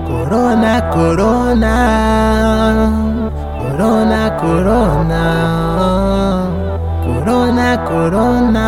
Corona, corona, corona, corona, corona, corona.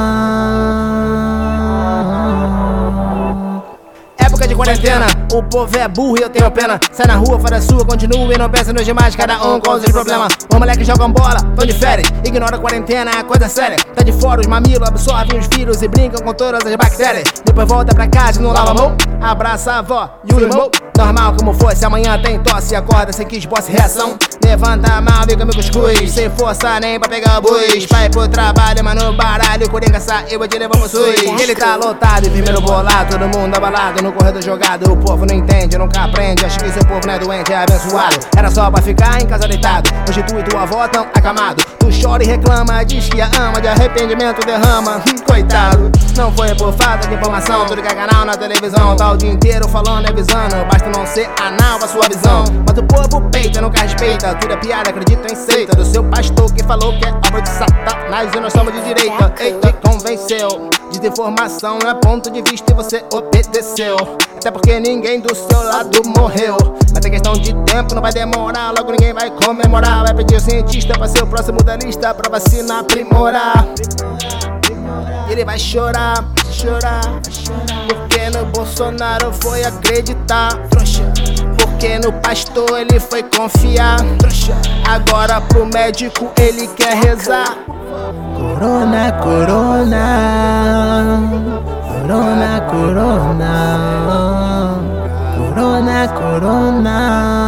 Época de quarentena, o povo é burro e eu tenho pena. Sai na rua, fora sua, continua e não pensa nos demais. Cada um com os seus problemas. Os moleques jogam bola, tão de férias. Ignora a quarentena, é coisa séria. Tá de fora os mamilos, absorvem os vírus e brincam com todas as bactérias. Depois volta pra casa e não lava a mão. Abraça a avó e o irmão. Normal como fosse, amanhã tem tosse. Acorda sem que esboce reação. Levanta a mão, vem comigo cuscuz. Sem força nem pra pegar o bus. Vai pro trabalho, mas no baralho. Coringa saiu, de levar o SUS. Ele tá lotado, enfermeiro bolado. Todo mundo abalado, no corredor jogado. O povo não entende, nunca aprende. Acho que seu povo não é doente, é abençoado. Era só pra ficar em casa deitado. Hoje tu e tua avó tão acamado. Tu chora e reclama, diz que a ama. De arrependimento derrama, coitado. Não foi por falta de informação. Tudo que é canal na televisão. Tá o dia inteiro falando, avisando. Basta não ser anal pra sua visão. Mas o povo peita, nunca respeita. Tudo é piada, acredita em seita. Do seu pastor que falou que é obra de Satanás e nós somos de direita. Eita, convenceu. Desinformação é ponto de vista e você obedeceu. Até porque ninguém do seu lado morreu. Mas é questão de tempo, não vai demorar. Logo ninguém vai comemorar. Vai pedir o cientista pra ser o próximo da lista pra vacina aprimorar. Ele vai chorar, chorar, porque no Bolsonaro foi acreditar, trouxa. Porque no pastor ele foi confiar, trouxa. Agora pro médico ele quer rezar. Corona, corona, corona, corona, corona, corona.